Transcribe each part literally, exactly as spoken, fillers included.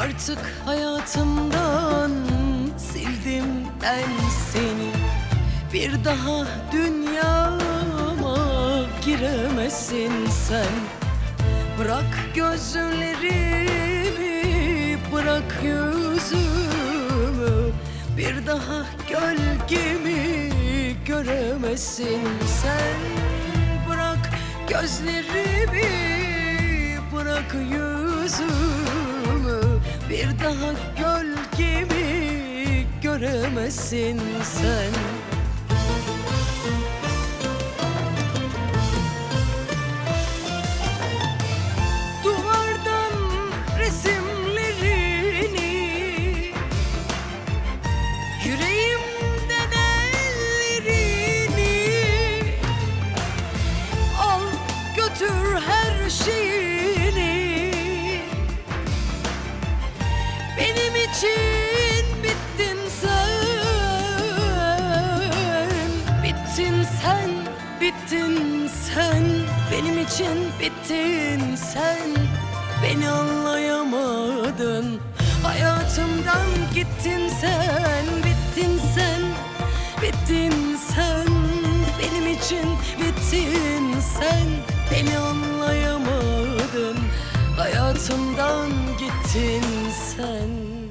Artık hayatımdan sildim ben seni. Bir daha dünyama giremezsin sen. Bırak gözlerimi, bırak yüzümü. Bir daha gölgemi göremezsin sen. Bırak gözlerimi, bırak yüzümü. Bir daha gölgemi göremezsin sen. Duvardan resimlerini, yüreğimden ellerini, al götür her şeyini. Benim için bittin sen, bittin sen, bittin sen. Benim için bittin sen, beni anlayamadın. Hayatımdan gittin sen, bittin sen, bittin sen. Benim için bittin sen, beni anlayamadın. Hayatımdan gittin sen.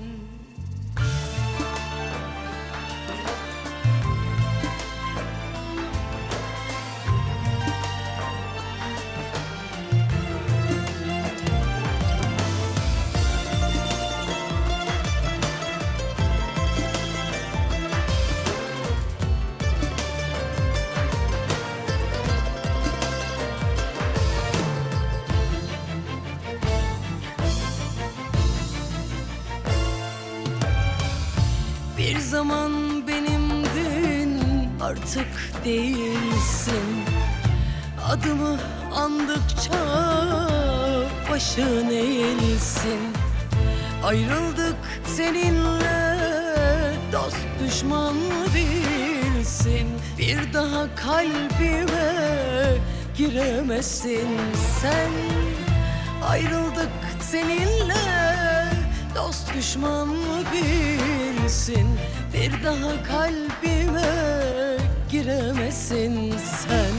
Bir zaman benimdin, artık değilsin. Adımı andıkça başın eğilsin. Ayrıldık seninle, dost düşman bilsin. Bir daha kalbime giremezsin sen. Ayrıldık seninle, dost düşman bilsin. Bir daha kalbime giremezsin sen.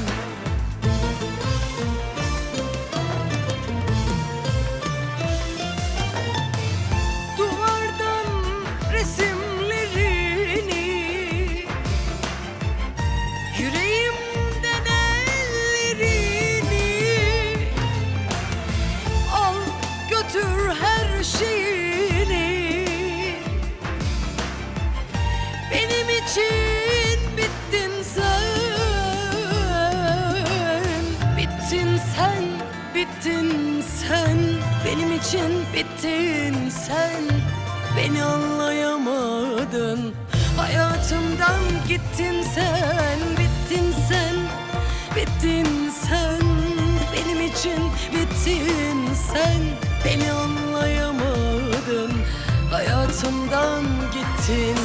Duvardan resimlerini, yüreğimden ellerini, al götür her şeyini. Benim için bittin sen, bittin sen, bittin sen. Benim için bittin sen, beni anlayamadın. Hayatımdan gittin sen, bittin sen, bittin sen. Benim için bittin sen, beni anlayamadın. Hayatımdan gittin